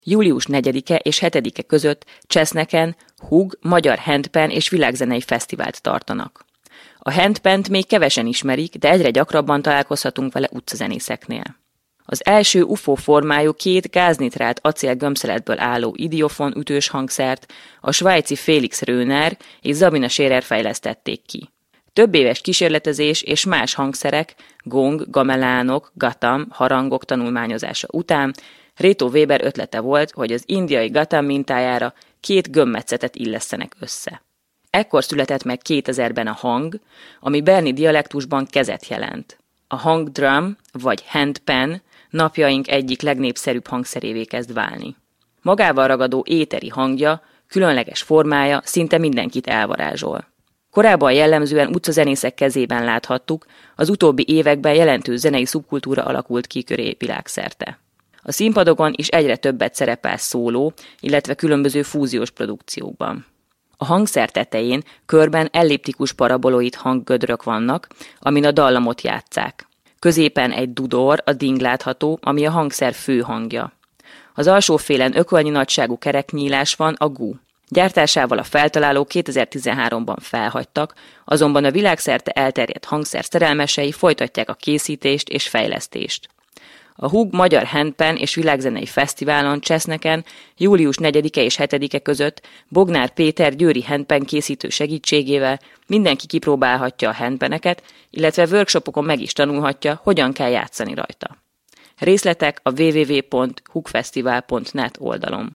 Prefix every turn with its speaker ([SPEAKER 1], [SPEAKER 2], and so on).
[SPEAKER 1] Július 4-e és 7-e között Cseszneken Hug Magyar Handpan és Világzenei Fesztivált tartanak. A handpant még kevesen ismerik, de egyre gyakrabban találkozhatunk vele utcazenészeknél. Az első UFO formájú 2 gáznitrált acélgömbszeletből álló idiofon ütős hangszert a svájci Felix Röner és Sabina Scherer fejlesztették ki. Több éves kísérletezés és más hangszerek, gong, gamelánok, gatam, harangok tanulmányozása után Reto Weber ötlete volt, hogy az indiai gatam mintájára 2 gömbmetszetet illesztenek össze. Ekkor született meg 2000-ben a hang, ami berni dialektusban kezet jelent. A hangdrum vagy handpan napjaink egyik legnépszerűbb hangszerévé kezd válni. Magával ragadó éteri hangja, különleges formája szinte mindenkit elvarázsol. Korábban jellemzően utcazenészek kezében láthattuk, az utóbbi években jelentős zenei szubkultúra alakult ki köré világszerte. A színpadokon is egyre többet szerepel szóló, illetve különböző fúziós produkciókban. A hangszer tetején körben elliptikus paraboloid hanggödrök vannak, amin a dallamot játsszák. Középen egy dudor, a ding látható, ami a hangszer fő hangja. Az alsófélen ökölnyi nagyságú kereknyílás van, a gu. Gyártásával a feltalálók 2013-ban felhagytak, azonban a világszerte elterjedt hangszer szerelmesei folytatják a készítést és fejlesztést. A Hug Magyar Handpan és Világzenei Fesztiválon Cseszneken július 4-e és 7-e között Bognár Péter győri handpan készítő segítségével mindenki kipróbálhatja a handpaneket, illetve workshopokon meg is tanulhatja, hogyan kell játszani rajta. Részletek a www.hugfestival.net oldalon.